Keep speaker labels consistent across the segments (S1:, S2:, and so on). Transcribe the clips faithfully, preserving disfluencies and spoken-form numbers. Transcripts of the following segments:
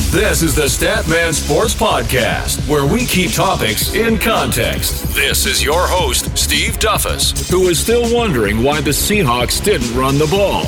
S1: This is the Statman Sports Podcast, where we keep topics in context. This is your host, Steve Duffus, who is still wondering why the Seahawks didn't run the ball.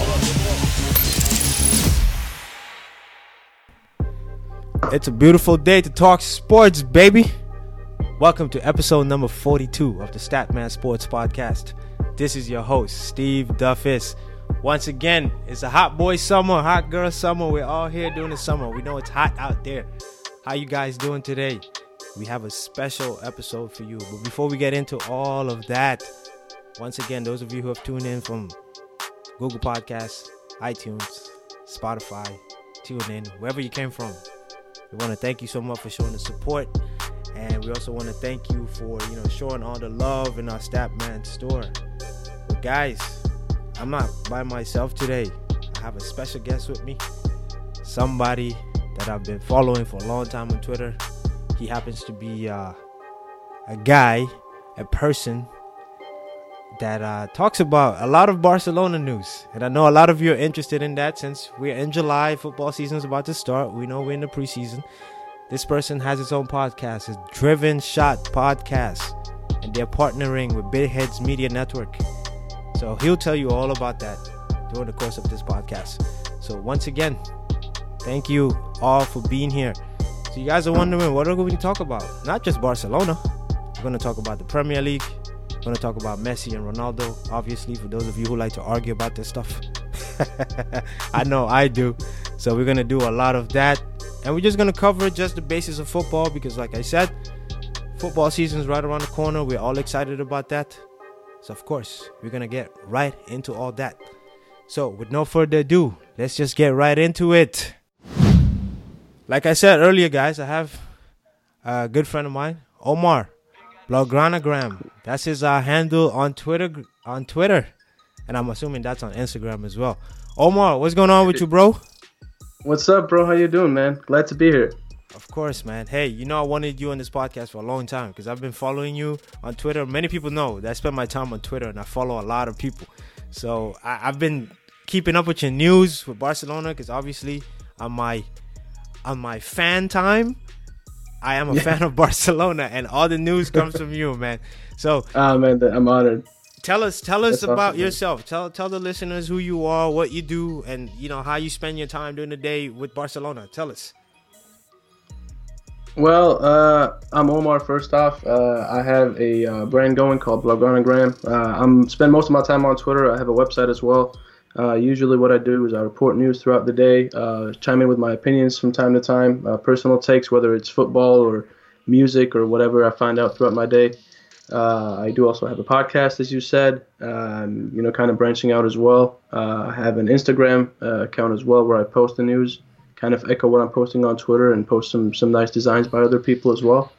S2: It's a beautiful day to talk sports, baby. Welcome to episode number forty-two of the Statman Sports Podcast. This is your host, Steve Duffus. Once again, it's a hot boy summer, hot girl summer. We're all here during the summer. We know it's hot out there. How you guys doing today? We have a special episode for you. But before we get into all of that, once again, those of you who have tuned in from Google Podcasts, iTunes, Spotify, TuneIn, wherever you came from, we want to thank you so much for showing the support. And we also want to thank you for, you know, showing all the love in our Statman store. But guys, I'm not by myself today. I have a special guest with me. Somebody that I've been following for a long time on Twitter. He happens to be uh, a guy, a person that uh, talks about a lot of Barcelona news. And I know a lot of you are interested in that since we're in July. Football season is about to start. We know we're in the preseason. This person has his own podcast. It's Driven Shot Podcast. And they're partnering with Big Heads Media Network. So he'll tell you all about that during the course of this podcast. So once again, thank you all for being here. So you guys are wondering, what are we going to talk about? Not just Barcelona. We're going to talk about the Premier League. We're going to talk about Messi and Ronaldo. Obviously, for those of you who like to argue about this stuff. I know I do. So we're going to do a lot of that. And we're just going to cover just the basis of football because, like I said, football season is right around the corner. We're all excited about that. So, of course, we're going to get right into all that. So, with no further ado, let's just get right into it. Like I said earlier, guys, I have a good friend of mine, Omar Blaugranagram. That's his uh, handle on Twitter. On Twitter, and I'm assuming that's on Instagram as well. Omar, what's going on with you, bro?
S3: What's up, bro? How you doing, man? Glad to be here.
S2: Of course, man. Hey, you know I wanted you on this podcast for a long time because I've been following you on Twitter. Many people know that I spend my time on Twitter and I follow a lot of people. So I, I've been keeping up with your news with Barcelona because obviously on my on my fan time, I am a yeah. fan of Barcelona and all the news comes from you, man. So,
S3: ah, man, I'm honored.
S2: Tell us, tell us
S3: That's
S2: about
S3: awesome,
S2: yourself. Tell tell the listeners who you are, what you do, and you know how you spend your time during the day with Barcelona. Tell us.
S3: Well, uh, I'm Omar. First off, uh, I have a uh, brand going called Blaugranagram. Uh, I'm spend most of my time on Twitter. I have a website as well. Uh, usually, what I do is I report news throughout the day, uh, chime in with my opinions from time to time, uh, personal takes, whether it's football or music or whatever I find out throughout my day. Uh, I do also have a podcast, as you said, um, you know, kind of branching out as well. Uh, I have an Instagram uh, account as well where I post the news. Kind of echo what I'm posting on Twitter and post some some nice designs by other people as well.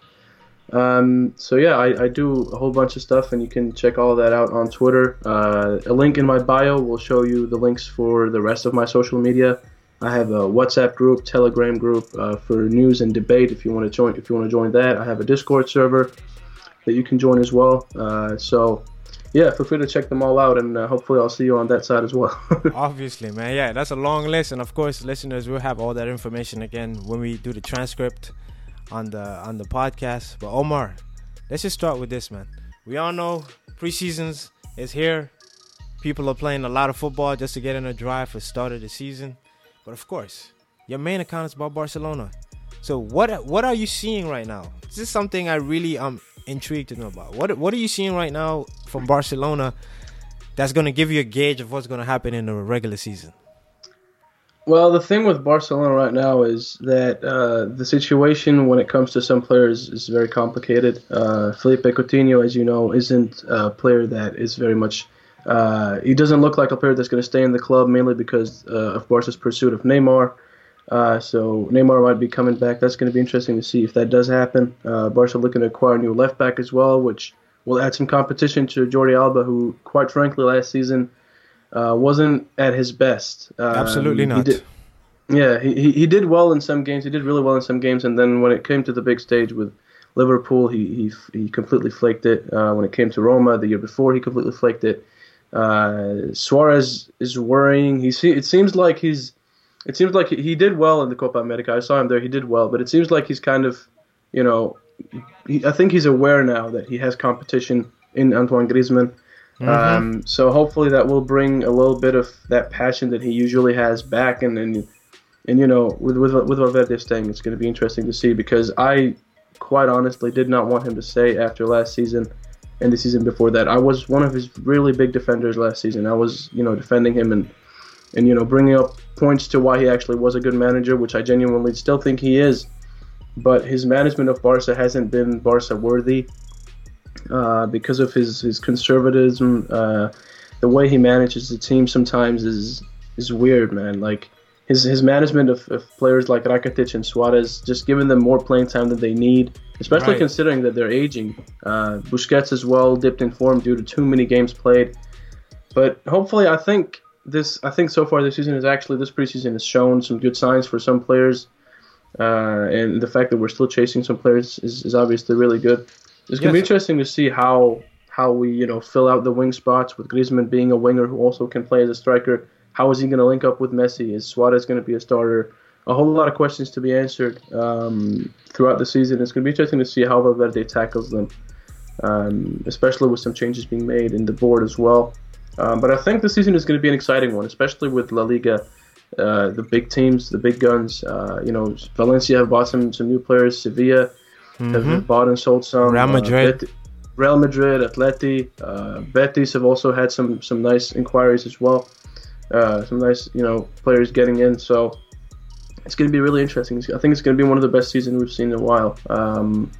S3: Um, so yeah, I, I do a whole bunch of stuff, and you can check all that out on Twitter. Uh, a link in my bio will show you the links for the rest of my social media. I have a WhatsApp group, Telegram group uh, for news and debate. If you want to join, if you want to join that, I have a Discord server that you can join as well. Uh, so. Yeah, feel free to check them all out, and uh, hopefully I'll see you on that side as well.
S2: Obviously, man. Yeah, that's a long list, and of course, listeners will have all that information again when we do the transcript on the on the podcast. But Omar, let's just start with this, man. We all know preseasons is here. People are playing a lot of football just to get in a drive for start of the season. But of course, your main account is about Barcelona. So what what are you seeing right now? This is something I really um. intrigued to know about. What what are you seeing right now from Barcelona that's going to give you a gauge of what's going to happen in the regular season?
S3: Well, the thing with Barcelona right now is that uh, the situation when it comes to some players is very complicated. Uh, Felipe Coutinho, as you know, isn't a player that is very much... Uh, he doesn't look like a player that's going to stay in the club, mainly because uh, of Barca's pursuit of Neymar. Uh, so Neymar might be coming back. That's going to be interesting to see if that does happen. Uh, Barca looking to acquire a new left back as well, which will add some competition to Jordi Alba, who, quite frankly, last season uh, wasn't at his best. Um,
S2: Absolutely not.
S3: He did, yeah, he, he he did well in some games. He did really well in some games, and then when it came to the big stage with Liverpool, he he he completely flaked it. Uh, when it came to Roma the year before, he completely flaked it. Uh, Suarez is worrying. He see, it seems like he's it seems like he, he did well in the Copa America. I saw him there. He did well, but it seems like he's kind of, you know, he, I think he's aware now that he has competition in Antoine Griezmann. Mm-hmm. Um, so hopefully that will bring a little bit of that passion that he usually has back. And and, and you know, with with with Valverde staying, it's going to be interesting to see, because I quite honestly did not want him to stay after last season and the season before that. I was one of his really big defenders last season. I was, you know, defending him and and you know, bringing up points to why he actually was a good manager, which I genuinely still think he is. But his management of Barca hasn't been Barca worthy. Uh, because of his, his conservatism, uh, the way he manages the team sometimes is is weird, man. Like his his management of, of players like Rakitic and Suarez, just giving them more playing time than they need, especially right. considering that they're aging. Uh, Busquets as well dipped in form due to too many games played. But hopefully, I think this I think so far this season is actually this preseason has shown some good signs for some players, uh, and the fact that we're still chasing some players is, is obviously really good. It's going to yes. be interesting to see how how we, you know, fill out the wing spots with Griezmann being a winger who also can play as a striker. How is he going to link up with Messi? Is Suarez going to be a starter? A whole lot of questions to be answered um, throughout the season. It's going to be interesting to see how Valverde tackles them, um, especially with some changes being made in the board as well. Um, but I think the season is going to be an exciting one, especially with La Liga, uh, the big teams, the big guns. Uh, you know, Valencia have bought some, some new players. Sevilla Mm-hmm. have bought and sold some.
S2: Real Madrid,
S3: uh, Bet- Real Madrid, Atleti, uh, Betis have also had some, some nice inquiries as well. Uh, some nice, you know, players getting in. So it's going to be really interesting. I think it's going to be one of the best seasons we've seen in a while. Um,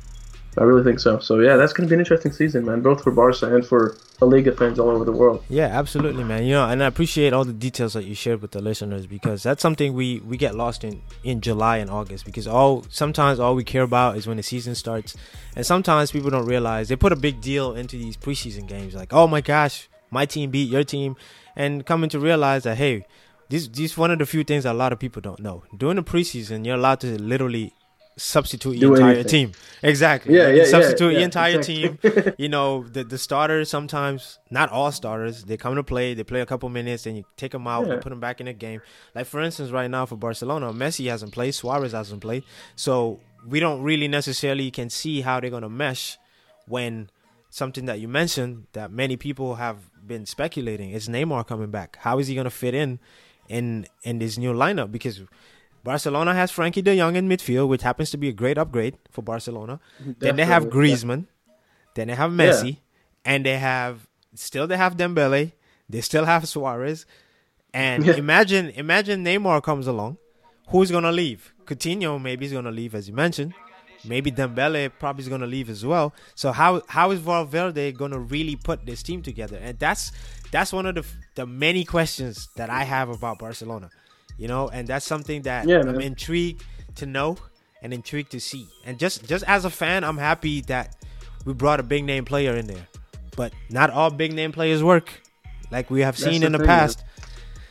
S3: I really think so. So yeah, that's going to be an interesting season, man, both for Barca and for La Liga fans all over the world.
S2: Yeah, absolutely, man. You know, and I appreciate all the details that you shared with the listeners, because that's something we, we get lost in in July and August, because all sometimes all we care about is when the season starts, and sometimes people don't realize they put a big deal into these preseason games, like, oh my gosh, my team beat your team, and coming to realize that, hey, this this one of the few things that a lot of people don't know. During the preseason, you're allowed to literally substitute
S3: Do
S2: your entire
S3: anything.
S2: team. Exactly.
S3: Yeah,
S2: you
S3: yeah,
S2: substitute
S3: yeah,
S2: your
S3: yeah,
S2: entire
S3: exactly.
S2: team. You know, the the starters sometimes, not all starters, they come to play, they play a couple minutes, then you take them out
S3: yeah.
S2: and put them back in the game. Like, for instance, right now for Barcelona, Messi hasn't played, Suarez hasn't played. So we don't really necessarily can see how they're going to mesh when something that you mentioned that many people have been speculating is Neymar coming back. How is he going to fit in in in this new lineup? Because Barcelona has Frankie de Jong in midfield, which happens to be a great upgrade for Barcelona. Definitely, then they have Griezmann. Yeah. Then they have Messi. Yeah. And they have, still they have Dembele. They still have Suarez. And yeah. imagine imagine Neymar comes along. Who's going to leave? Coutinho maybe is going to leave, as you mentioned. Maybe Dembele probably is going to leave as well. So how how is Valverde going to really put this team together? And that's that's one of the the many questions that I have about Barcelona. You know, and that's something that yeah, I'm intrigued to know and intrigued to see. And just, just as a fan, I'm happy that we brought a big name player in there. But not all big name players work, like we have seen that's in the, the past. Man.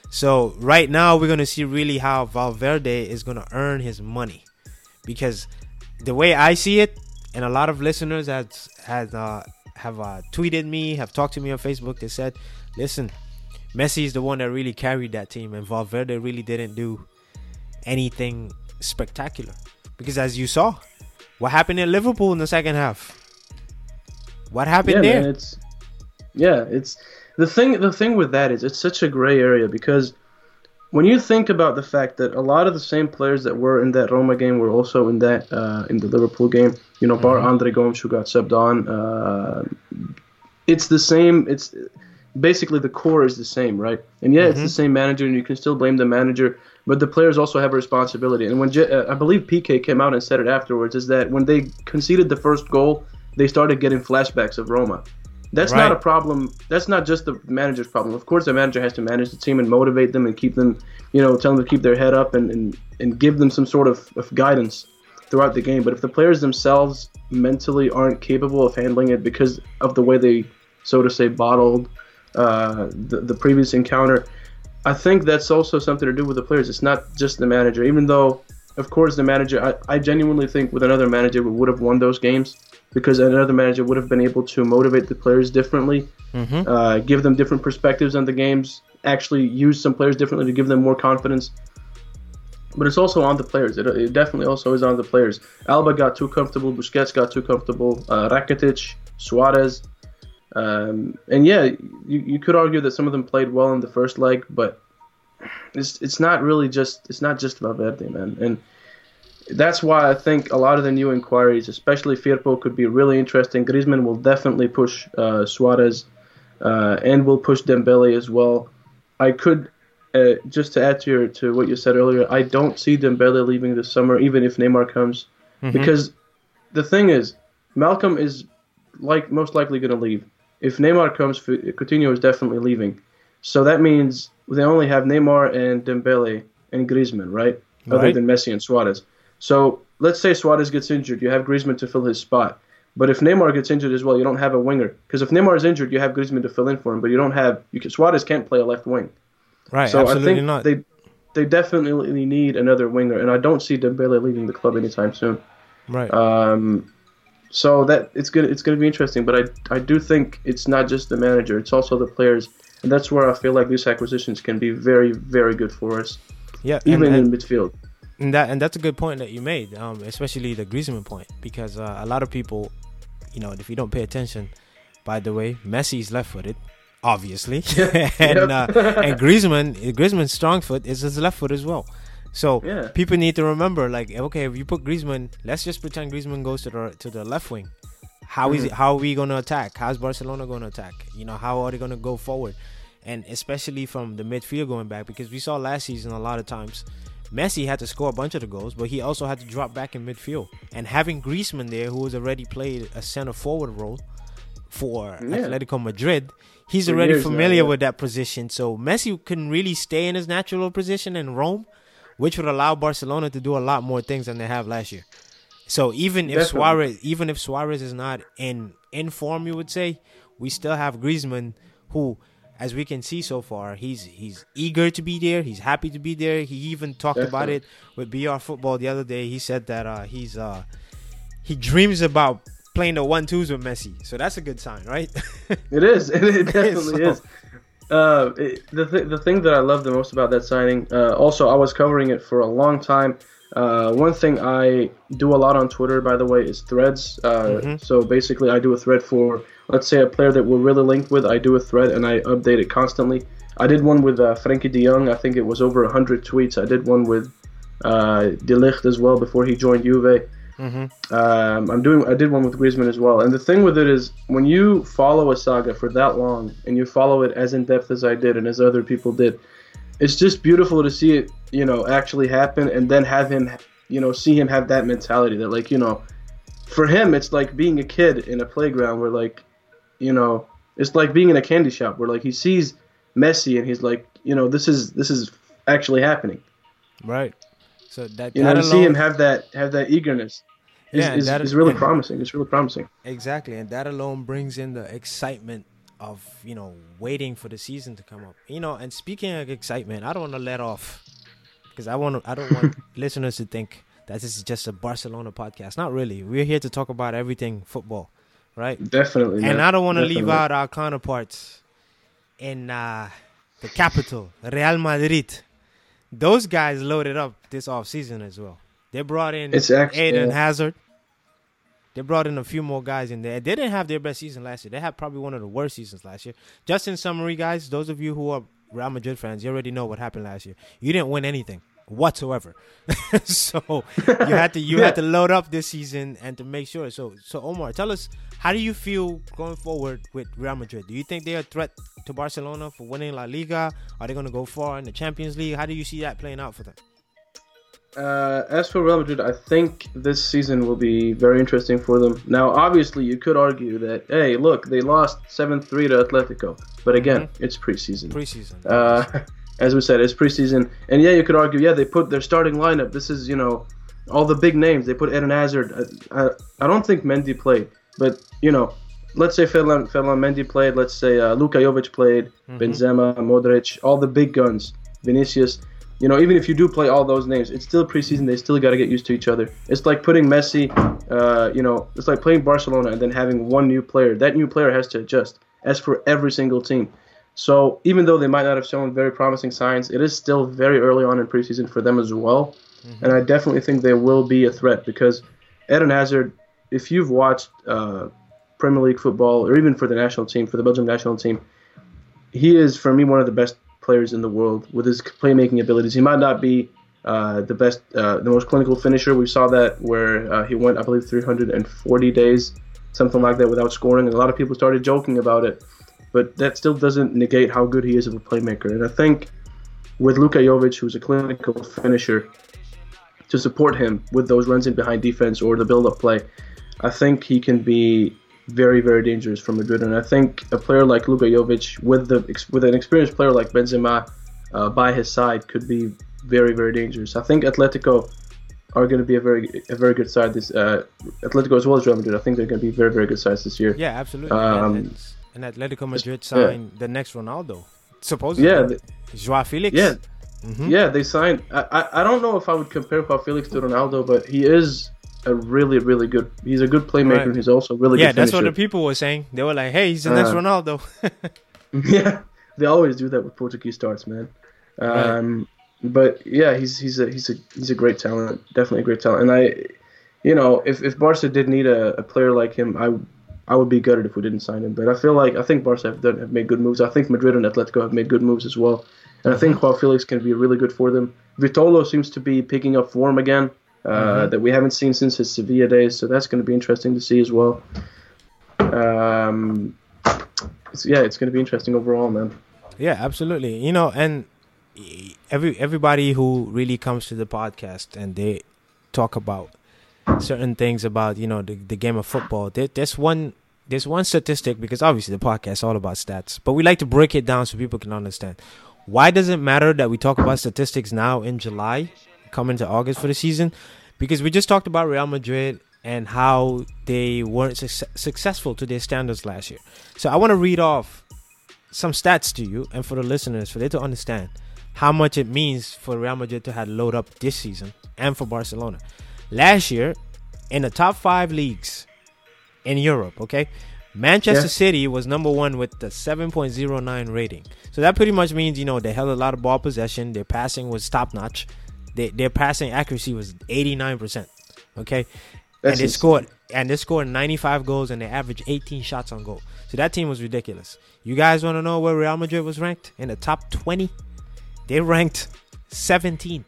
S2: So right now, we're going to see really how Valverde is going to earn his money. Because the way I see it, and a lot of listeners have, have, uh, have uh, tweeted me, have talked to me on Facebook, they said, listen, Messi is the one that really carried that team, and Valverde really didn't do anything spectacular. Because as you saw, what happened in Liverpool in the second half? What happened
S3: yeah,
S2: there?
S3: Man, it's yeah, it's the thing. The thing with that is it's such a gray area, because when you think about the fact that a lot of the same players that were in that Roma game were also in that uh, in the Liverpool game. You know, bar mm-hmm. Andre Gomes, who got subbed on. Uh, it's the same. It's basically the core is the same, right? And yeah, mm-hmm. it's the same manager, and you can still blame the manager, but the players also have a responsibility. And when J- uh, I believe P K came out and said it afterwards, is that when they conceded the first goal, they started getting flashbacks of Roma. That's right. not a problem. That's not just the manager's problem. Of course, the manager has to manage the team and motivate them and keep them, you know, tell them to keep their head up and, and, and give them some sort of, of guidance throughout the game. But if the players themselves mentally aren't capable of handling it because of the way they, so to say, bottled uh, the, the previous encounter, I think that's also something to do with the players. It's not just the manager, even though, of course, the manager, I, I genuinely think with another manager we would have won those games, because another manager would have been able to motivate the players differently, mm-hmm. uh, give them different perspectives on the games, actually use some players differently to give them more confidence. but it's also on the players. It, it definitely also is on the players. Alba got too comfortable. Busquets got too comfortable. Uh, Rakitic, Suarez. Um, and yeah, you, you could argue that some of them played well in the first leg, but it's it's not really just it's not just Valverde, man. And that's why I think a lot of the new inquiries, especially Firpo, could be really interesting. Griezmann will definitely push uh, Suarez, uh, and will push Dembele as well. I could uh, just to add to your, to what you said earlier. I don't see Dembele leaving this summer, even if Neymar comes, mm-hmm. because the thing is, Malcolm is like most likely going to leave. If Neymar comes, Coutinho is definitely leaving. So that means they only have Neymar and Dembele and Griezmann, right? right? Other than Messi and Suarez. So let's say Suarez gets injured. You have Griezmann to fill his spot. But if Neymar gets injured as well, you don't have a winger. Because if Neymar is injured, you have Griezmann to fill in for him. But you don't have you can, Suarez can't play a left wing.
S2: Right,
S3: so
S2: absolutely
S3: I think
S2: not.
S3: They, they definitely need another winger. And I don't see Dembele leaving the club anytime soon.
S2: Right.
S3: Um, So that it's good. It's going to be interesting, but I I do think it's not just the manager; it's also the players, and that's where I feel like these acquisitions can be very, very good for us.
S2: Yeah,
S3: even
S2: and,
S3: in
S2: and,
S3: midfield.
S2: And that and that's a good point that you made, um, especially the Griezmann point, because uh, a lot of people, you know, if you don't pay attention, by the way, Messi's left-footed, obviously, and uh, and Griezmann Griezmann's strong foot is his left foot as well. So
S3: yeah. people
S2: need to remember, like, okay, if you put Griezmann, let's just pretend Griezmann goes to the to the left wing. How mm-hmm. is it, how are we going to attack? How's Barcelona going to attack? You know, how are they going to go forward? And especially from the midfield going back, because we saw last season a lot of times, Messi had to score a bunch of the goals, but he also had to drop back in midfield. And having Griezmann there, who has already played a center forward role for yeah. Atletico Madrid, he's for already familiar now, yeah. with that position. So Messi can really stay in his natural position in Rome, which would allow Barcelona to do a lot more things than they have last year. So even if Definitely. Suarez, even if Suarez is not in in form, you would say, we still have Griezmann, who, as we can see so far, he's he's eager to be there. He's happy to be there. He even talked Definitely. about it with B R Football the other day. He said that uh, he's uh, he dreams about playing the one twos with Messi. So that's a good sign, right?
S3: It is. It, it definitely so, is. Uh, it, the th- the thing that I love the most about that signing, uh, also I was covering it for a long time. Uh, one thing I do a lot on Twitter, by the way, is threads. Uh, mm-hmm. So basically, I do a thread for, let's say, a player that we're really linked with. I do a thread and I update it constantly. I did one with uh, Frenkie de Jong. I think it was over one hundred tweets. I did one with uh, De Ligt as well before he joined Juve. Mm-hmm. Um, I'm doing. I did one with Griezmann as well. And the thing with it is, when you follow a saga for that long and you follow it as in depth as I did and as other people did, it's just beautiful to see it, you know, actually happen, and then have him, you know, see him have that mentality that, like, you know, for him it's like being a kid in a playground where, like, you know, it's like being in a candy shop where, like, he sees Messi and he's like, you know, this is this is actually happening.
S2: Right. So that,
S3: you know,
S2: that
S3: to
S2: alone,
S3: see him have that have that eagerness is,
S2: yeah,
S3: is,
S2: that,
S3: is really promising. It's really promising.
S2: Exactly, and that alone brings in the excitement of, you know, waiting for the season to come up. You know, and speaking of excitement, I don't want to let off, because I want to, I don't want listeners to think that this is just a Barcelona podcast. Not really. We're here to talk about everything football, right?
S3: Definitely.
S2: And
S3: man.
S2: I don't want to
S3: Definitely.
S2: leave out our counterparts in uh, the capital, Real Madrid. Those guys loaded up this offseason as well. They brought in
S3: it's actually,
S2: Eden
S3: yeah.
S2: Hazard. They brought in a few more guys in there. They didn't have their best season last year. They had probably one of the worst seasons last year. Just in summary, guys, those of you who are Real Madrid fans, you already know what happened last year. You didn't win anything whatsoever. So you had to you yeah. had to load up this season and to make sure. So so Omar, tell us, how do you feel going forward with Real Madrid? Do you think they're a threat to Barcelona for winning La Liga? Are they going to go far in the Champions League? How do you see that playing out for them?
S3: Uh, as for Real Madrid, I think this season will be very interesting for them. Now, obviously, you could argue that, hey, look, they lost seven three to Atletico. But again, mm-hmm. it's preseason.
S2: Preseason.
S3: Uh, as we said, it's preseason. And yeah, you could argue, yeah, they put their starting lineup. This is, you know, all the big names. They put Eden Hazard. I, I, I don't think Mendy played. But, you know, let's say Ferland, Ferland Mendy played. Let's say uh, Luka Jovic played. Mm-hmm. Benzema, Modric, all the big guns. Vinicius. You know, even if you do play all those names, it's still preseason. They still got to get used to each other. It's like putting Messi, uh, you know, it's like playing Barcelona and then having one new player. That new player has to adjust, as for every single team. So even though they might not have shown very promising signs, it is still very early on in preseason for them as well. Mm-hmm. And I definitely think they will be a threat because Eden Hazard, if you've watched uh, Premier League football or even for the national team, for the Belgium national team, he is, for me, one of the best players in the world with his playmaking abilities. He might not be uh, the best, uh, the most clinical finisher. We saw that where uh, he went, I believe, three hundred forty days, something like that, without scoring. And a lot of people started joking about it. But that still doesn't negate how good he is of a playmaker. And I think with Luka Jovic, who's a clinical finisher, to support him with those runs in behind defense or the build-up play, I think he can be very, very dangerous for Madrid. And I think a player like Luka Jovic, with the with an experienced player like Benzema uh, by his side, could be very, very dangerous. I think Atletico are going to be a very a very good side. This uh, Atletico as well as Real Madrid. I think they're going to be very, very good sides this year.
S2: Yeah, absolutely.
S3: Um,
S2: and, and Atletico Madrid signed yeah. the next Ronaldo, supposedly.
S3: Yeah, the,
S2: Joao Felix.
S3: Yeah,
S2: mm-hmm.
S3: yeah, they signed. I, I I don't know if I would compare Joao Felix to Ronaldo, but he is a really, really good. He's a good playmaker. Right. And he's also a really
S2: yeah,
S3: good finisher.
S2: That's what the people were saying. They were like, "Hey, he's the next uh, Ronaldo."
S3: Yeah, they always do that with Portuguese starts, man. Um, right. But yeah, he's he's a he's a he's a great talent. Definitely a great talent. And I, you know, if if Barca did need a, a player like him, I I would be gutted if we didn't sign him. But I feel like I think Barca have, done, have made good moves. I think Madrid and Atletico have made good moves as well. And I think Joao Felix can be really good for them. Vitolo seems to be picking up form again uh, mm-hmm. that we haven't seen since his Sevilla days. So that's going to be interesting to see as well. Um, it's, yeah, it's going to be interesting overall, man.
S2: Yeah, absolutely. You know, and every everybody who really comes to the podcast and they talk about certain things about, you know, the, the game of football, there, there's one there's one statistic, because obviously the podcast is all about stats, but we like to break it down so people can understand. Why does it matter that we talk about statistics now in July, coming to August for the season? Because we just talked about Real Madrid and how they weren't su- successful to their standards last year. So I want to read off some stats to you and for the listeners, for them to understand how much it means for Real Madrid to have load up this season and for Barcelona. Last year, in the top five leagues in Europe, okay, Manchester yeah. City was number one with the seven point oh nine rating. So that pretty much means, you know, they held a lot of ball possession. Their passing was top-notch. They, their passing accuracy was eighty-nine percent, okay? That's and they insane. scored and they scored ninety-five goals and they averaged eighteen shots on goal. So that team was ridiculous. You guys want to know where Real Madrid was ranked? In the top twenty. They ranked seventeenth.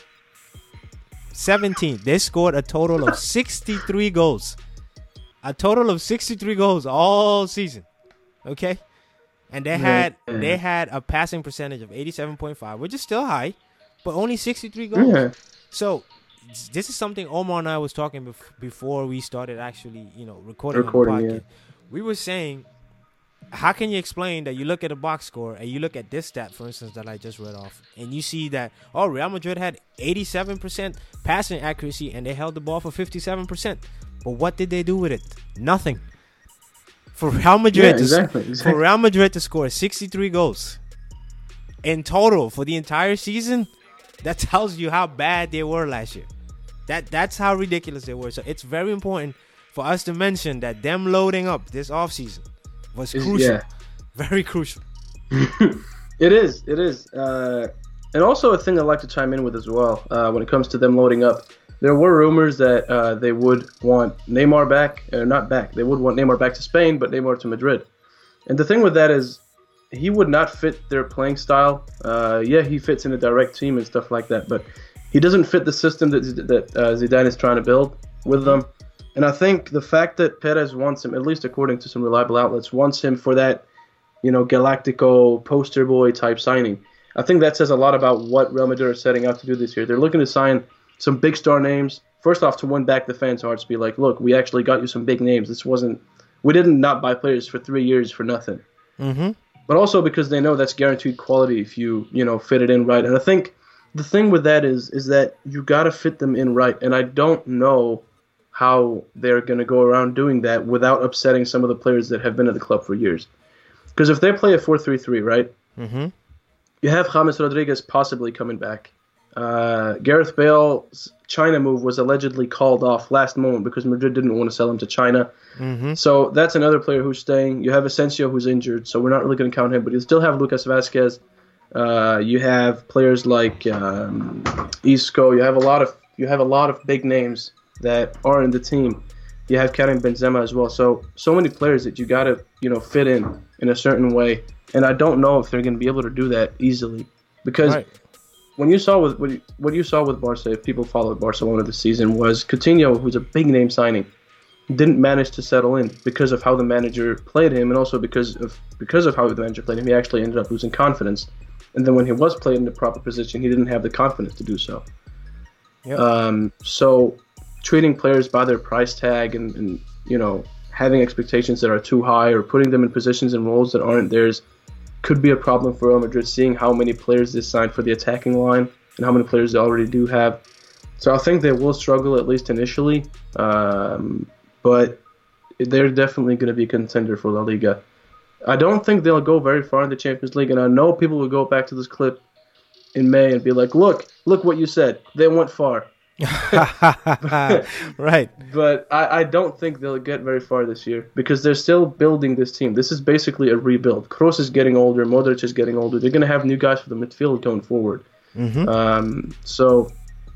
S2: seventeenth. They scored a total of sixty-three goals. A total of sixty-three goals all season. Okay? And they had yeah. they had a passing percentage of eighty-seven point five, which is still high, but only sixty-three goals. Yeah. So this is something Omar and I was talking bef- before we started actually, you know, recording, recording on the podcast. Yeah. We were saying, how can you explain that you look at a box score and you look at this stat, for instance, that I just read off, and you see that, oh, Real Madrid had eighty-seven percent passing accuracy and they held the ball for fifty-seven percent. But what did they do with it? Nothing. For Real Madrid,
S3: yeah, exactly,
S2: to,
S3: exactly.
S2: for Real Madrid to score sixty-three goals in total for the entire season, that tells you how bad they were last year. That That's how ridiculous they were. So it's very important for us to mention that them loading up this offseason was crucial. Yeah. Very crucial.
S3: It is. It is. Uh, and also a thing I'd like to chime in with as well uh, when it comes to them loading up. There were rumors that uh, they would want Neymar back, or not back. They would want Neymar back to Spain, but Neymar to Madrid. And the thing with that is, he would not fit their playing style. Uh, yeah, he fits in a direct team and stuff like that, but he doesn't fit the system that that uh, Zidane is trying to build with them. And I think the fact that Perez wants him, at least according to some reliable outlets, wants him for that, you know, Galactico poster boy type signing. I think that says a lot about what Real Madrid are setting out to do this year. They're looking to sign some big star names. First off, to win back the fans' hearts, be like, look, we actually got you some big names. This wasn't, we didn't not buy players for three years for nothing.
S2: Mm-hmm.
S3: But also because they know that's guaranteed quality if you, you know, fit it in right. And I think the thing with that is, is that you got to fit them in right. And I don't know how they're going to go around doing that without upsetting some of the players that have been at the club for years. Because if they play a four three three, right,
S2: mm-hmm.
S3: you have James Rodriguez possibly coming back. Uh, Gareth Bale's China move was allegedly called off last moment because Madrid didn't want to sell him to China.
S2: Mm-hmm.
S3: So that's another player who's staying. You have Asensio who's injured, so we're not really going to count him. But you still have Lucas Vazquez. Uh, you have players like um, Isco. You have a lot of you have a lot of big names that are in the team. You have Karim Benzema as well. So so many players that you gotta you know fit in in a certain way. And I don't know if they're going to be able to do that easily because
S2: Right.
S3: when you saw with what you, what you saw with Barca, if people followed Barcelona this season, was Coutinho, who's a big name signing, didn't manage to settle in because of how the manager played him, and also because of because of how the manager played him, he actually ended up losing confidence. And then when he was played in the proper position, he didn't have the confidence to do so.
S2: Yep.
S3: Um, so treating players by their price tag and, and you know having expectations that are too high or putting them in positions and roles that aren't theirs could be a problem for Real Madrid, seeing how many players they signed for the attacking line and how many players they already do have. So I think they will struggle at least initially, um, but they're definitely going to be a contender for La Liga. I don't think they'll go very far in the Champions League, and I know people will go back to this clip in May and be like, look, look what you said. They went far.
S2: Right.
S3: But I, I don't think they'll get very far this year because they're still building this team. This is basically a rebuild. Kroos is getting older. Modric is getting older. They're going to have new guys for the midfield going forward.
S2: Mm-hmm.
S3: Um, so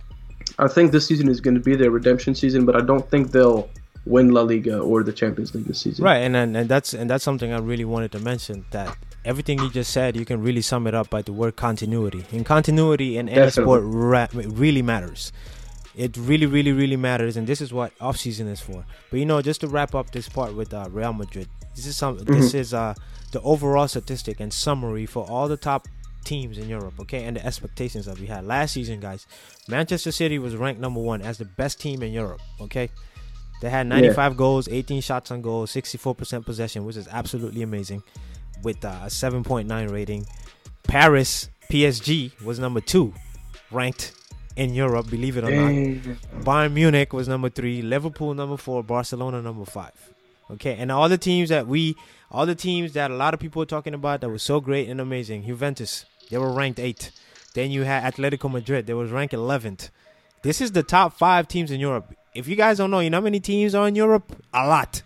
S3: I think this season is going to be their redemption season, but I don't think they'll win La Liga or the Champions League this season.
S2: Right, and, and and that's and that's something I really wanted to mention, that everything you just said, you can really sum it up by the word continuity. And continuity in any
S3: Definitely.
S2: sport ra- really matters. It really, really, really matters, and this is what off-season is for. But, you know, just to wrap up this part with uh, Real Madrid, this is some. Mm-hmm. This is uh, the overall statistic and summary for all the top teams in Europe, okay, and the expectations that we had. Last season, guys, Manchester City was ranked number one as the best team in Europe, okay? They had ninety-five yeah. goals, eighteen shots on goal, sixty-four percent possession, which is absolutely amazing, with uh, a seven point nine rating. Paris, P S G, was number two, ranked in Europe, believe it or
S3: Dang.
S2: not. Bayern Munich was number three, Liverpool number four, Barcelona number five. Okay, and all the teams that we, all the teams that a lot of people are talking about that was so great and amazing. Juventus, they were ranked eighth. Then you had Atletico Madrid, they was ranked eleventh. This is the top five teams in Europe. If you guys don't know, you know how many teams are in Europe? A lot.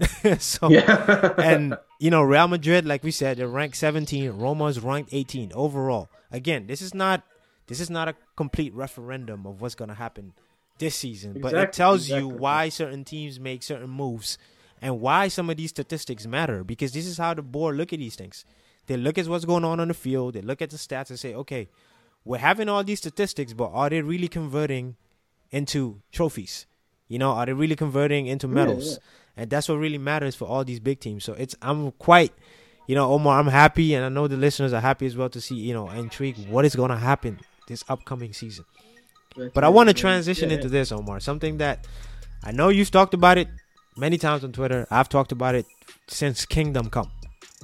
S2: so,
S3: yeah.
S2: And, you know, Real Madrid, like we said, they're ranked seventeen. Roma's ranked eighteen overall. Again, this is not this is not a complete referendum of what's going to happen this season.
S3: Exactly,
S2: but it tells
S3: exactly.
S2: you why certain teams make certain moves and why some of these statistics matter. Because this is how the board look at these things. They look at what's going on on the field. They look at the stats and say, okay, we're having all these statistics, but are they really converting into trophies? You know, are they really converting into medals? Yeah, yeah. And that's what really matters for all these big teams. So it's I'm quite, you know, Omar, I'm happy, and I know the listeners are happy as well to see, you know, intrigued what is going to happen this upcoming season. That's but I want to transition yeah, into yeah. this, Omar, something that I know you've talked about it many times on Twitter. I've talked about it since Kingdom Come.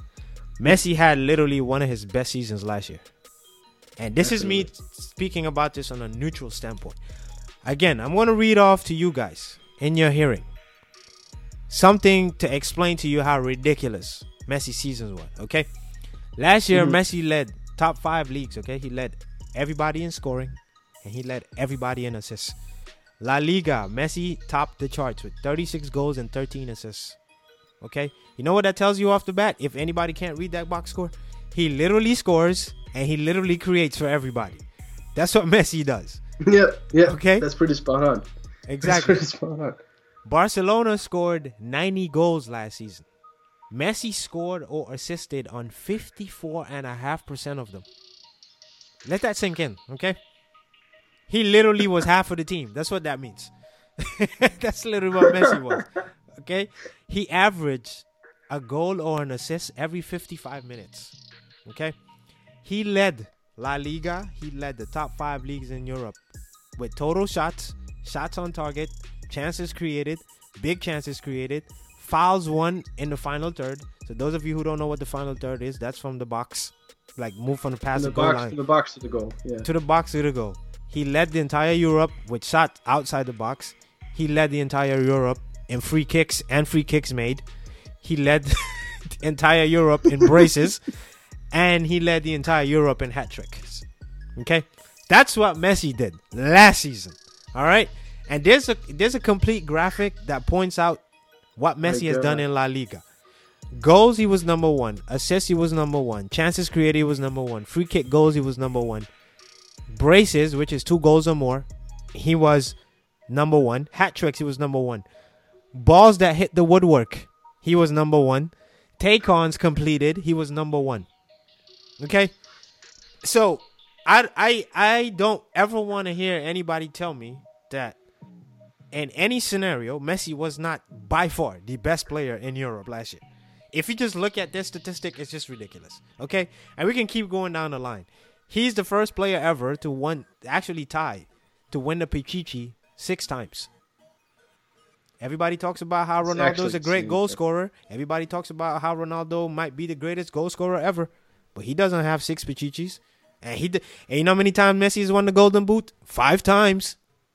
S2: Messi had literally one of his best seasons last year. And this Absolutely. is me speaking about this on a neutral standpoint. Again, I'm going to read off to you guys in your hearing something to explain to you how ridiculous Messi's seasons were, okay? Last year, mm-hmm. Messi led top five leagues, okay? He led everybody in scoring, and he led everybody in assists. La Liga, Messi topped the charts with thirty-six goals and thirteen assists, okay? You know what that tells you off the bat? If anybody can't read that box score, he literally scores, and he literally creates for everybody. That's what Messi does.
S3: Yeah, yeah.
S2: Okay?
S3: That's pretty spot on.
S2: Exactly.
S3: That's pretty spot on.
S2: Barcelona scored ninety goals last season. Messi scored or assisted on fifty-four point five percent of them. Let that sink in, okay? He literally was half of the team. That's what that means. That's literally what Messi was, okay? He averaged a goal or an assist every fifty-five minutes, okay? He led La Liga. He led the top five leagues in Europe with total shots, shots on target, chances created, big chances created, fouls won in the final third. So those of you who don't know what the final third is, that's from the box, like move from the pass to the goal line.
S3: To the box to the goal, yeah.
S2: To the box to the goal. He led the entire Europe with shots outside the box. He led the entire Europe in free kicks and free kicks made. He led the entire Europe in braces. And he led the entire Europe in hat tricks. Okay? That's what Messi did last season. All right? And there's a there's a complete graphic that points out what Messi has done in La Liga. Goals, he was number one. Assists, he was number one. Chances created, he was number one. Free kick goals, he was number one. Braces, which is two goals or more, he was number one. Hat tricks, he was number one. Balls that hit the woodwork, he was number one. Take-ons completed, he was number one. Okay? So, I, I, I don't ever want to hear anybody tell me that in any scenario, Messi was not by far the best player in Europe last year. If you just look at this statistic, it's just ridiculous. Okay? And we can keep going down the line. He's the first player ever to win, actually tie, to win the Pichichi six times. Everybody talks about how Ronaldo is a great goal scorer. Everybody talks about how Ronaldo might be the greatest goal scorer ever. But he doesn't have six Pichichis. And he, and you know how many times Messi has won the Golden Boot? Five times.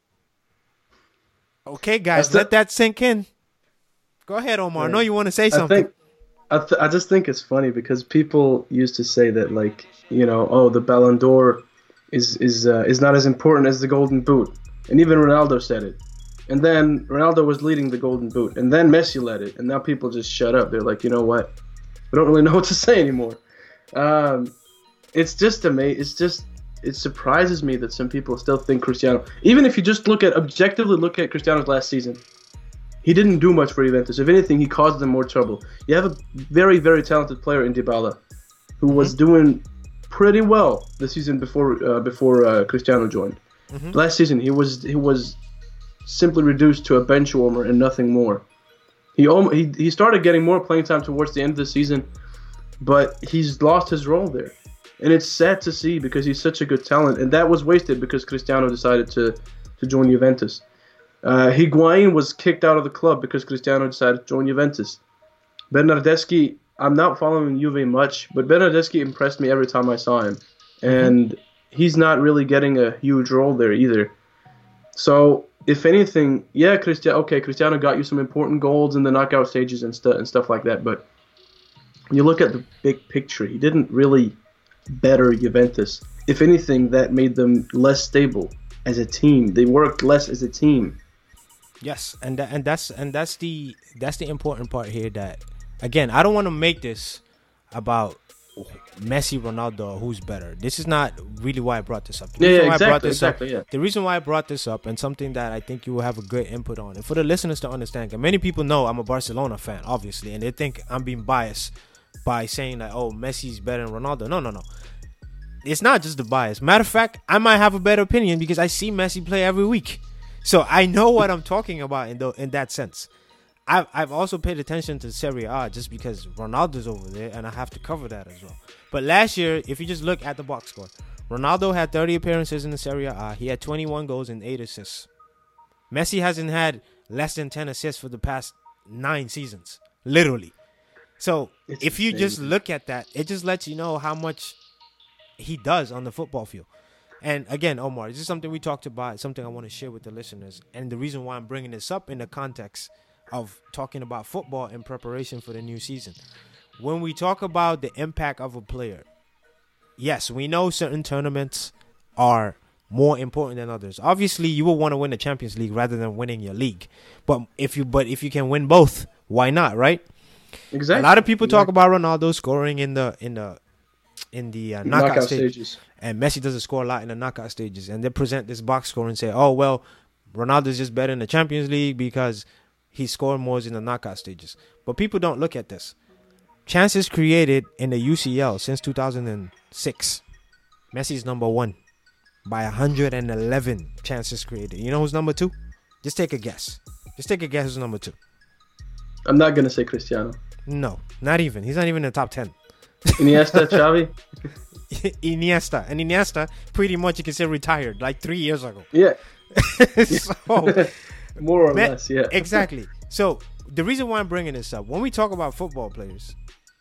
S2: Okay, guys, the, let that sink in. Go ahead, Omar. Right. I know you want to say something.
S3: I think, I, th- I just think it's funny because people used to say that, like, you know, oh, the Ballon d'Or is is uh, is not as important as the Golden Boot, and even Ronaldo said it. And then Ronaldo was leading the Golden Boot, and then Messi led it, and now people just shut up. They're like, you know what? We don't really know what to say anymore. Um, it's just amazing. It's just it surprises me that some people still think Cristiano. Even if you just look at objectively look at Cristiano's last season. He didn't do much for Juventus. If anything, he caused them more trouble. You have a very, very talented player in Dybala, who mm-hmm. was doing pretty well the season before uh, before uh, Cristiano joined. Mm-hmm. Last season, he was he was simply reduced to a bench warmer and nothing more. He he he started getting more playing time towards the end of the season, but he's lost his role there, and it's sad to see because he's such a good talent, and that was wasted because Cristiano decided to to join Juventus. Uh, Higuain was kicked out of the club because Cristiano decided to join Juventus. Bernardeschi, I'm not following Juve much, but Bernardeschi impressed me every time I saw him. And mm-hmm. he's not really getting a huge role there either. So, if anything, yeah, Cristiano, okay, Cristiano got you some important goals in the knockout stages and, stu- and stuff like that, but when you look at the big picture, he didn't really better Juventus. If anything, that made them less stable as a team. They worked less as a team.
S2: Yes, and that, and that's and that's the that's the important part here. That again, I don't want to make this about Messi, Ronaldo, who's better. This is not really why I brought this up. The
S3: yeah,
S2: reason
S3: yeah
S2: why
S3: exactly,
S2: I brought this
S3: exactly.
S2: Up,
S3: yeah.
S2: The reason why I brought this up, and something that I think you will have a good input on, and for the listeners to understand, because many people know I'm a Barcelona fan, obviously, and they think I'm being biased by saying that, oh, Messi's better than Ronaldo. No, no, no. It's not just the bias. Matter of fact, I might have a better opinion because I see Messi play every week. So I know what I'm talking about in the, in that sense. I've, I've also paid attention to Serie A just because Ronaldo's over there, and I have to cover that as well. But last year, if you just look at the box score, Ronaldo had thirty appearances in the Serie A. He had twenty-one goals and eight assists. Messi hasn't had less than ten assists for the past nine seasons, literally. So it's if you insane. Just look at that, it just lets you know how much he does on the football field. And again, Omar, this is something we talked about, something I want to share with the listeners. And the reason why I'm bringing this up in the context of talking about football in preparation for the new season. When we talk about the impact of a player, yes, we know certain tournaments are more important than others. Obviously, you will want to win the Champions League rather than winning your league. But if you but if you can win both, why not, right?
S3: Exactly.
S2: A lot of people talk about Ronaldo scoring in the in the in the uh, knockout, knockout stages. stages, and Messi doesn't score a lot in the knockout stages. And they present this box score and say, "Oh well, Ronaldo's just better in the Champions League because he scored more in the knockout stages." But people don't look at this. Chances created in the U C L since two thousand six. Messi's number one by one hundred eleven chances created. You know who's number two? Just take a guess. Just take a guess who's number two.
S3: I'm not going to say Cristiano.
S2: No, not even. He's not even in the top ten.
S3: Iniesta, Xavi?
S2: Iniesta. And Iniesta, pretty much you can say retired like three years ago.
S3: Yeah.
S2: so,
S3: More or
S2: man,
S3: less, yeah.
S2: Exactly. So, the reason why I'm bringing this up, when we talk about football players,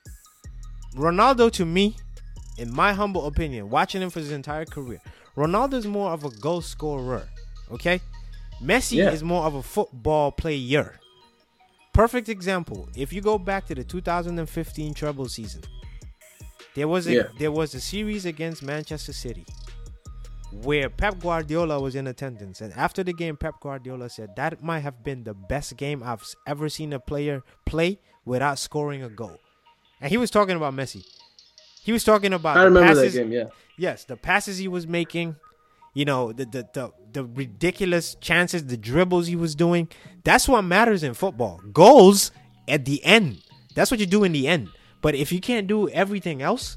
S2: Ronaldo, to me, in my humble opinion, watching him for his entire career, Ronaldo is more of a goal scorer, okay? Messi yeah. is more of a football player. Perfect example. If you go back to the two thousand fifteen treble season, there was a yeah. there was a series against Manchester City. where Pep Guardiola was in attendance. And after the game, Pep Guardiola said that might have been the best game I've ever seen a player play without scoring a goal. And he was talking about Messi. He was talking about
S3: I
S2: the
S3: remember
S2: passes,
S3: that game, yeah.
S2: Yes, the passes he was making, you know, the, the the the ridiculous chances, the dribbles he was doing. That's what matters in football. Goals at the end. That's what you do in the end. But if you can't do everything else,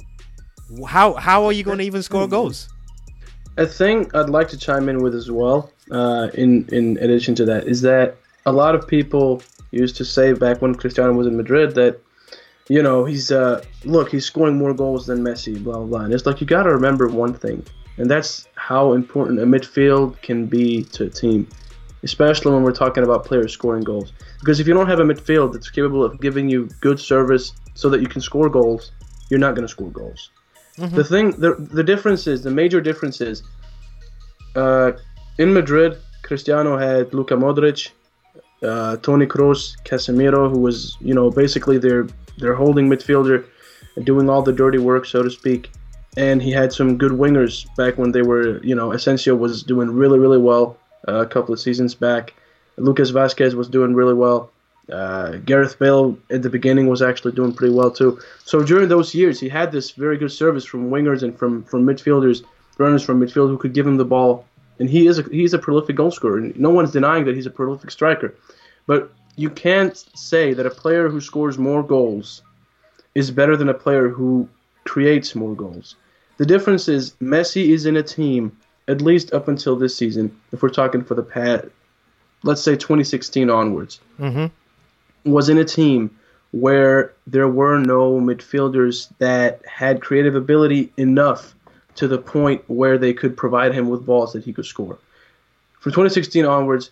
S2: how how are you going to even score goals?
S3: A thing I'd like to chime in with as well, uh, in, in addition to that, is that a lot of people used to say back when Cristiano was in Madrid that, you know, he's, uh, look, he's scoring more goals than Messi, blah, blah, blah. And it's like, you got to remember one thing, and that's how important a midfield can be to a team, especially when we're talking about players scoring goals. Because if you don't have a midfield that's capable of giving you good service so that you can score goals, you're not going to score goals. Mm-hmm. The thing, the the difference is, the major difference is, uh, in Madrid, Cristiano had Luka Modric, uh, Toni Kroos, Casemiro, who was, you know, basically their their holding midfielder, doing all the dirty work, so to speak. And he had some good wingers back when they were, you know, Asensio was doing really, really well uh, a couple of seasons back. Lucas Vazquez was doing really well. Uh, Gareth Bale at the beginning was actually doing pretty well too. So during those years, he had this very good service from wingers and from, from midfielders, runners from midfield who could give him the ball. And he is a, he's a prolific goal scorer. And no one's denying that he's a prolific striker. But you can't say that a player who scores more goals is better than a player who creates more goals. The difference is Messi is in a team, at least up until this season, if we're talking for the past, let's say twenty sixteen onwards, mm-hmm. was in a team where there were no midfielders that had creative ability enough to the point where they could provide him with balls that he could score. From twenty sixteen onwards,